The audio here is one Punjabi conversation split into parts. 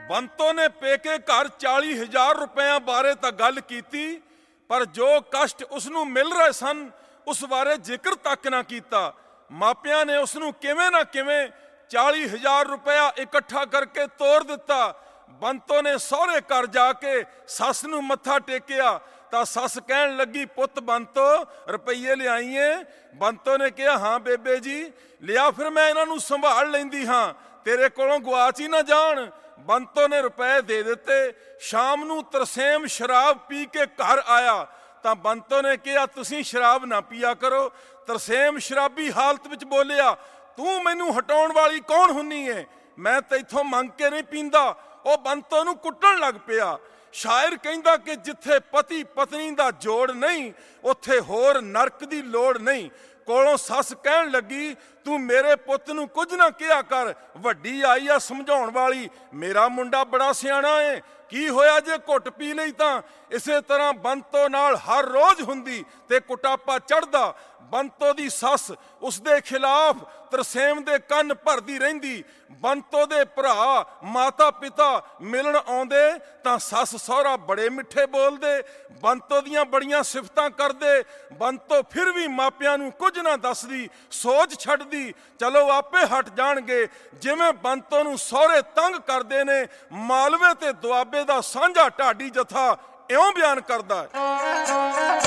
ਬੰਤੋ ਨੇ ਪੇਕੇ ਘਰ 40,000 ਰੁਪਇਆਂ ਬਾਰੇ ਤਾਂ ਗੱਲ ਕੀਤੀ, ਪਰ ਜੋ ਕਸ਼ਟ ਉਸ ਨੂੰ ਮਿਲ ਰਹੇ ਸਨ ਉਸ ਬਾਰੇ ਜ਼ਿਕਰ ਤੱਕ ਨਾ ਕੀਤਾ। ਮਾਪਿਆਂ ਨੇ ਉਸ ਨੂੰ ਕਿਵੇਂ ਨਾ ਕਿਵੇਂ 40,000 ਰੁਪਇਆ ਇਕੱਠਾ ਕਰਕੇ ਤੋਰ ਦਿੱਤਾ। ਬੰਤੋ ਨੇ ਸਹੁਰੇ ਘਰ ਜਾ ਕੇ ਸੱਸ ਨੂੰ ਮੱਥਾ ਟੇਕਿਆ ਤਾਂ ਸੱਸ ਕਹਿਣ ਲੱਗੀ, ਪੁੱਤ ਬੰਤੋ ਰੁਪਈਏ ਲਿਆਈਏ? ਬੰਤੋ ਨੇ ਕਿਹਾ, ਹਾਂ ਬੇਬੇ ਜੀ ਲਿਆ, ਫਿਰ ਮੈਂ ਇਹਨਾਂ ਨੂੰ ਸੰਭਾਲ ਲੈਂਦੀ ਹਾਂ, ਤੇਰੇ ਕੋਲੋਂ ਗੁਆਚ ਹੀ ਨਾ ਜਾਣ। ਬੰਤੋ ਨੇ ਰੁਪਏ ਦੇ ਦਿੱਤੇ। ਸ਼ਾਮ ਨੂੰ ਤਰਸੇਮ ਸ਼ਰਾਬ ਪੀ ਕੇ ਘਰ ਆਇਆ ਤਾਂ ਬੰਤੋ ਨੇ ਕਿਹਾ, ਤੁਸੀਂ ਸ਼ਰਾਬ ਨਾ ਪੀਆ ਕਰੋ। ਤਰਸੇਮ ਸ਼ਰਾਬੀ ਹਾਲਤ ਵਿੱਚ ਬੋਲਿਆ, ਤੂੰ ਮੈਨੂੰ ਹਟਾਉਣ ਵਾਲੀ ਕੌਣ ਹੁੰਨੀ ਏ? ਮੈਂ ਤੈਥੋਂ ਮੰਗ ਕੇ ਨਹੀਂ ਪੀਂਦਾ। ਉਹ ਬੰਤੋ ਨੂੰ ਕੁੱਟਣ ਲੱਗ ਪਿਆ। ਸ਼ਾਇਰ ਕਹਿੰਦਾ ਕਿ ਜਿੱਥੇ ਪਤੀ ਪਤਨੀ ਦਾ ਜੋੜ ਨਹੀਂ ਉੱਥੇ ਹੋਰ ਨਰਕ ਦੀ ਲੋੜ ਨਹੀਂ। ਕੋਲੋਂ ਸੱਸ ਕਹਿਣ ਲੱਗੀ, ਤੂੰ ਮੇਰੇ ਪੁੱਤ ਨੂੰ ਕੁਝ ਨਾ ਕਿਹਾ ਕਰ, ਵੱਡੀ ਆਈ ਆ ਸਮਝਾਉਣ ਵਾਲੀ, ਮੇਰਾ ਮੁੰਡਾ ਬੜਾ ਸਿਆਣਾ ਏ, ਕੀ ਹੋਇਆ ਜੇ ਘੁੱਟ ਪੀ ਲਈ ਤਾਂ? ਇਸੇ ਤਰ੍ਹਾਂ ਬੰਤੋ ਨਾਲ ਹਰ ਰੋਜ਼ ਹੁੰਦੀ ਤੇ ਕੁਟਾਪਾ ਚੜ੍ਹਦਾ। ਬੰਤੋ ਦੀ ਸੱਸ ਉਸਦੇ ਖਿਲਾਫ ਤਰਸੇਮ ਦੇ ਕੰਨ ਭਰਦੀ ਰਹਿੰਦੀ। ਬੰਤੋ ਦੇ ਭਰਾ ਮਾਤਾ ਪਿਤਾ ਮਿਲਣ ਆਉਂਦੇ ਤਾਂ ਸੱਸ ਸਹੁਰਾ ਬੜੇ ਮਿੱਠੇ ਬੋਲਦੇ, ਬੰਤੋ ਦੀਆਂ ਬੜੀਆਂ ਸਿਫਤਾਂ ਕਰਦੇ। ਬੰਤੋ ਫਿਰ ਵੀ ਮਾਪਿਆਂ ਨੂੰ ਕੁਝ ਨਾ ਦੱਸਦੀ, ਸੋਚ ਛੱਡਦੀ, ਚਲੋ ਆਪੇ ਹਟ ਜਾਣਗੇ। ਜਿਵੇਂ ਬੰਤੋ ਨੂੰ ਸਹੁਰੇ ਤੰਗ ਕਰਦੇ ਨੇ, ਮਾਲਵੇ ਤੇ ਦੁਆਬੇ ਦਾ ਸਾਂਝਾ ਢਾਡੀ ਜਥਾ ਇਉਂ ਬਿਆਨ ਕਰਦਾ ਹੈ।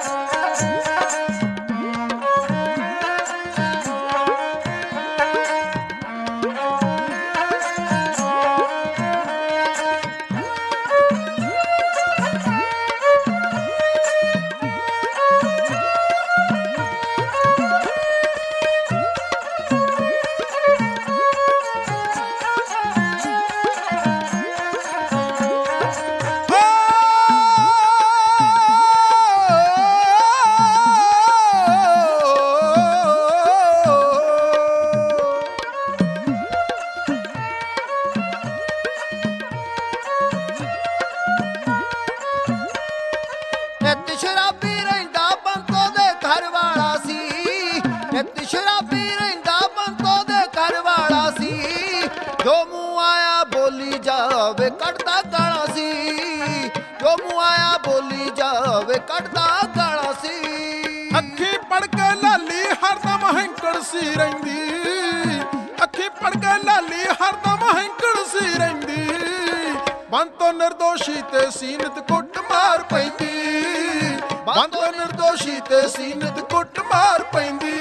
ਜੋ ਮੂੰਹ ਆਇਆ ਬੋਲੀ ਜਾਵੇ ਕੱਢਦਾ ਗਾਲਾਂ ਸੀ, ਜੋ ਮੂੰਹ ਆਇਆ ਬੋਲੀ ਜਾਵੇ ਕੱਢਦਾ ਗਾਲਾਂ ਸੀ। ਅੱਖੀ ਪੜ ਕੇ ਲਾਲੀ ਹਰਦਮ ਹੈਂਕੜ ਸੀ ਰਹਿੰਦੀ, ਅੱਖੀ ਪੜ ਕੇ ਲਾਲੀ ਹਰਦਮ ਹੈਂਕੜ ਸੀ ਰਹਿੰਦੀ। ਬੰਤੋ ਨਿਰਦੋਸ਼ੀ ਤੇ ਸੀਨਤ ਕੁੱਟ ਮਾਰ ਪੈਂਦੀ, ਬੰਤੋ ਨਿਰਦੋਸ਼ੀ ਤੇ ਸੀਨਤ ਕੁੱਟ ਮਾਰ ਪੈਂਦੀ।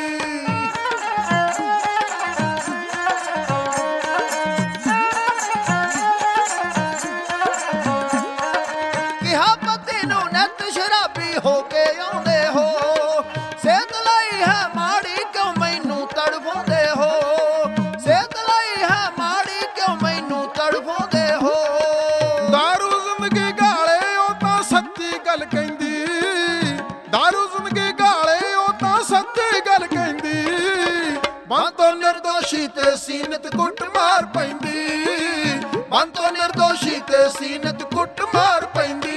ਹੋ ਕੇ ਆਉਂਦੇ ਹੋ ਸਿਹਤ ਲਈ ਹੈ ਮਾੜੀ, ਕਿਉਂ ਮੈਨੂੰ ਤੜਫਾਉਂਦੇ ਹੋ? ਸਿਹਤ ਲਈ ਹੈ ਮਾੜੀ, ਕਿਉਂ ਮੈਨੂੰ ਤੜਫਾਉਂਦੇ ਹੋ? ਦਾਰੂ ਜ਼ਿੰਦਗੀ ਗਾਲੇ ਉਹ ਤਾਂ ਸੱਚੀ ਗੱਲ ਕਹਿੰਦੀ, ਦਾਰੂ ਜ਼ਿੰਦਗੀ ਗਾਲੇ ਉਹ ਤਾਂ ਸੱਚੀ ਗੱਲ ਕਹਿੰਦੀ। ਬੰਤੋ ਨਿਰਦੋਸ਼ੀ ਤੇ ਸੀਨਤ ਕੁੱਟ ਮਾਰ ਪੈਂਦੀ, ਬੰਤੋ ਨਿਰਦੋਸ਼ੀ ਤੇ ਸੀਨਤ ਕੁੱਟ ਮਾਰ ਪੈਂਦੀ।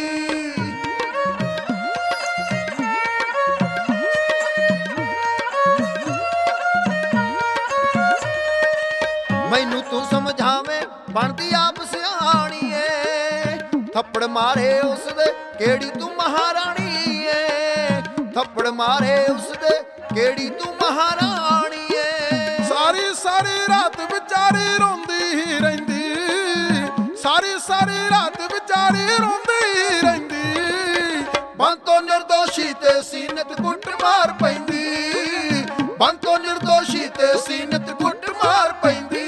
ਮੈਨੂੰ ਤੂੰ ਸਮਝਾਵੇਂ ਬਣਦੀ ਆਪ ਸਿਆਣੀ ਏ, ਥੱਪੜ ਮਾਰੇ ਉਸਦੇ ਕਿਹੜੀ ਤੂੰ ਮਹਾਰਾਣੀ ਏ, ਥੱਪੜ ਮਾਰੇ ਉਸਦੇ ਕਿਹੜੀ ਤੂੰ ਮਹਾਰਾਣੀ ਏ। ਸਾਰੀ ਸਾਰੀ ਰਾਤ ਵਿਚਾਰੀ ਰੋਂਦੀ ਹੀ ਰਹਿੰਦੀ, ਸਾਰੀ ਸਾਰੀ ਰਾਤ ਵਿਚਾਰੀ ਰੋਂਦੀ ਹੀ ਰਹਿੰਦੀ। ਬੰਤੋ ਨਿਰਦੋਸ਼ੀ ਤੇ ਸੀਨਤ ਕੁੱਟ ਮਾਰ ਪੈਂਦੀ, ਬੰਤੋ ਨਿਰਦੋਸ਼ੀ ਤੇ ਸੀਨਤ ਕੁੱਟ ਮਾਰ ਪੈਂਦੀ।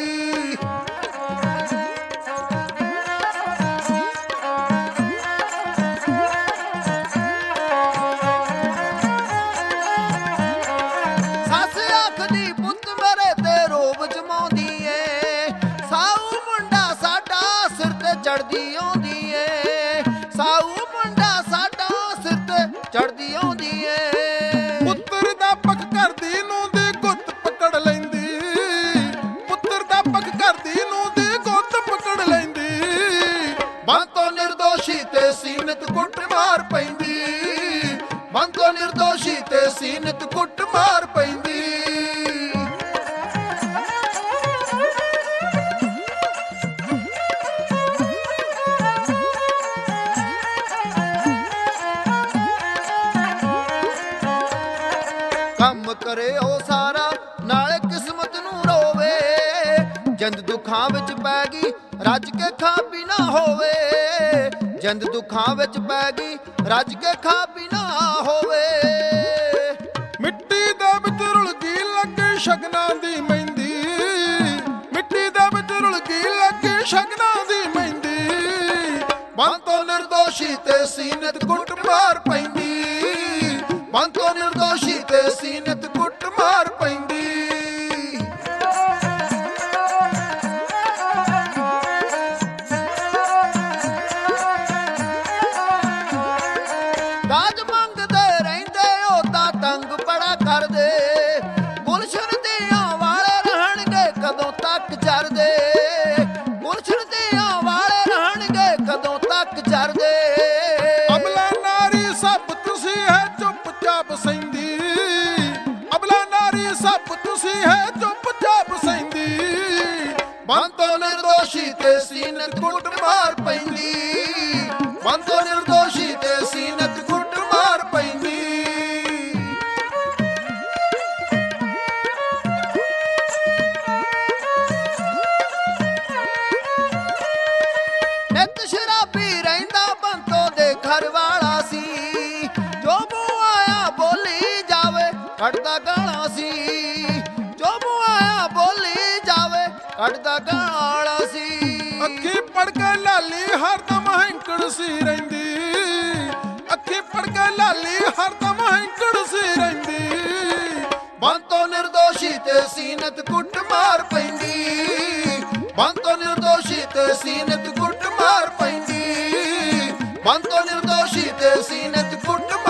ਚੜਦੀ ਆਉਂਦੀ ਏ, ਸਾਊ ਮੁੰਡਾ ਸਾਡਾ ਸਿਰ ਤੇ ਚੜਦੀ ਆਉਂਦੀ ਏ। ਪੁੱਤਰ ਦਾ ਪੱਕ ਕਰਦੀ ਨੂੰ ਦੀ ਗੁੱਤ ਪਕੜ ਲੈਂਦੀ, ਪੁੱਤਰ ਦਾ ਪੱਕ ਕਰਦੀ ਨੂੰ ਦੀ ਗੁੱਤ ਪਕੜ ਲੈਂਦੀ। ਬੰਤੋ ਨਿਰਦੋਸ਼ੀ ਤੇ ਸੀਨਤ ਕੁੱਟ ਮਾਰ ਪੈਂਦੀ, ਬੰਤੋ ਨਿਰਦੋਸ਼ੀ ਤੇ ਸੀਨਤ ਕੁੱਟ ਮਾਰ ਪੈਂਦੀ। ਦੁੱਖਾਂ ਵਿੱਚ ਪੈ ਗਈ ਰੱਜ ਕੇ ਖਾ ਪੀ ਨਾ ਹੋਵੇ। ਜਿੰਦ ਦੁੱਖਾਂ ਵਿੱਚ ਪੈ ਗਈ ਰੱਜ ਕੇ ਖਾ ਪੀ ਨਾ ਹੋਵੇ। ਮਿੱਟੀ ਦੇ ਵਿੱਚ ਰੁਲ ਗਈ ਲੱਗੇ ਸ਼ਗਨਾਂ ਦੀ ਮਹਿੰਦੀ, ਮਿੱਟੀ ਦੇ ਵਿੱਚ ਰੁਲ ਗਈ ਲੱਗੇ ਸ਼ਗਨਾਂ ਦੀ ਮਹਿੰਦੀ। ਬੰਨ ਤੋਂ ਨਿਰਦੋਸ਼ੀ ਤੇ ਸੀਨਤ ਕੁੱਟ ਮਾਰ ਪੈਂਦੀ, ਬੰਨ ਤੋਂ ਨਿਰਦੋਸ਼ੀ ਤੇ ਸੀਨਤ ਕੁੱਟ ਮਾਰ ਪੈਂਦੀ। ਦਾਜ ਮੰਗਦੇ ਰਹਿੰਦੇ ਉਹ ਤਾਂ ਤੰਗ ਬੜਾ ਕਰਦੇ। ਗੁਲਸ਼ਨ ਦੀਆਂ ਵਾਲੇ ਰਹਿਣਗੇ ਕਦੋਂ ਤੱਕ ਜਰਦੇ, ਗੁਲਸ਼ਨ ਦੀਆਂ ਵਾਲੇ ਰਹਿਣਗੇ ਕਦੋਂ ਤੱਕ ਜਰਦੇ। ਅਬਲਾ ਨਾਰੀ ਸਭ ਤੁਸੀਂ ਹੈ ਚੁੱਪ-ਚਾਪ ਸਹਿੰਦੀ, ਅਬਲਾ ਨਾਰੀ ਸਭ ਤੁਸੀਂ ਹੈ ਚੁੱਪ-ਚਾਪ ਸਹਿੰਦੀ। ਬੰਨ ਤੋਂ ਨਿਰਦੋਸ਼ੀ ਤੇ ਸੀਨਤ ਕੁੱਟ ਮਾਰ ਪੈਂਦੀ, ਬੰਨ ਤੋਂ ਨਿਰਦੋਸ਼ੀ ਤੇ ਸੀਨਤ ਕੁੱਟ ਮਾਰ ਪੈਂਦੀ। ਨਿੱਤ ਸ਼ਰਾਬੀ ਰਹਿੰਦਾ ਬੰਤੋ ਦੇ ਘਰ ਵਾਲਾ ਸੀ। ਜੋ ਮੂੰਹ ਆਇਆ ਬੋਲੀ ਜਾਵੇ ਕੱਢਦਾ ਗਾਲਾਂ ਸੀ, ਜੋ ਮੂੰਹ ਆਇਆ ਬੋਲੀ ਜਾਵੇ ਕੱਢਦਾ ਗਾਲਾਂ ਸੀ। ਅੱਖੀ ਪੜ ਕੇ ਲਾਲੀ ਹਰਦਮ ਹੈਂਕੜ ਸੀ ਰਹਿੰਦੀ, ਅੱਖੀ ਪੜ ਕੇ ਲਾਲੀ ਹਰਦਮ ਹੈਂਕੜ ਸੀ ਰਹਿੰਦੀ। ਬੰਨ ਤੋਂ ਨਿਰਦੋਸ਼ੀ ਤੇ ਸੀਨਤ ਕੁੱਟ ਮਾਰ ਪੈਂਦੀ, ਬੰਨ ਤੋਂ ਨਿਰਦੋਸ਼ੀ ਤੇ ਸੀਨਤ ਕੁੱਟ ਮਾਰ ਪੈਂਦੀ, ਬੰਨ ਤੋਂ ਨਿਰਦੋਸ਼ੀ ਤੇ ਸੀਨਤ ਕੁੱਟ